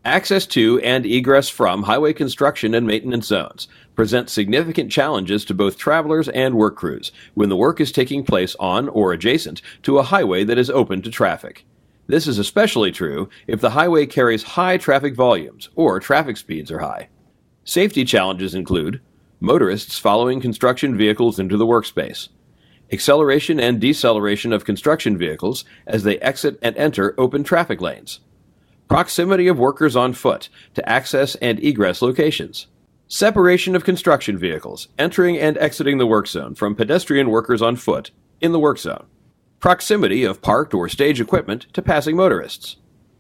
Access to and egress from highway construction and maintenance zones present significant challenges to both travelers and work crews when the work is taking place on or adjacent to a highway that is open to traffic. This is especially true if the highway carries high traffic volumes or traffic speeds are high. Safety challenges include motorists following construction vehicles into the workspace, acceleration and deceleration of construction vehicles as they exit and enter open traffic lanes, proximity of workers on foot to access and egress locations, separation of construction vehicles entering and exiting the work zone from pedestrian workers on foot in the work zone, proximity of parked or stage equipment to passing motorists.